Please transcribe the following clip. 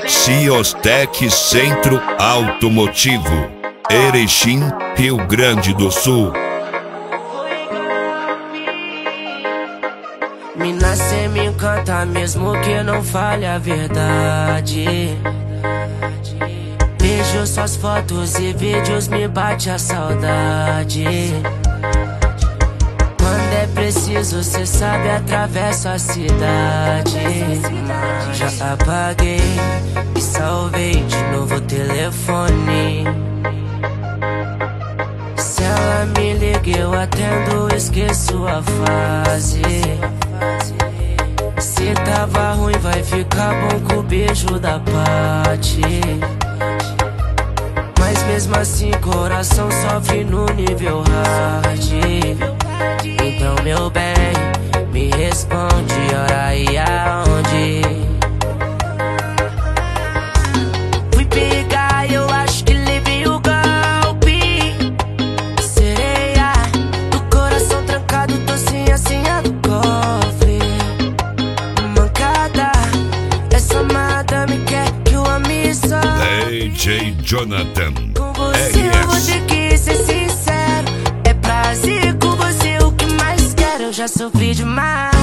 Ciostec Centro Automotivo, Erechim, Rio Grande do Sul. Mina, cê me encanta mesmo que não fale a verdade. Vejo suas fotos e vídeos, me bate a saudade. Quando é preciso, cê sabe, atravesso a cidade. Já apaguei e salvei de novo o telefone. Se ela me liga, eu atendo, esqueço a fase. Se tava ruim, vai ficar bom com o beijo da Paty. Mas mesmo assim, coração sofre no nível hard. Então, meu bem, me responde, hora e aonde? Fui pegar, eu acho que levei o golpe. Sereia, do coração trancado, tô sem a senha do cofre. Mancada, essa madame quer que eu ame só. DJ Jonathan Com você eu vou ter que ser sincero. É prazer com você o que mais quero. Eu já sofri demais.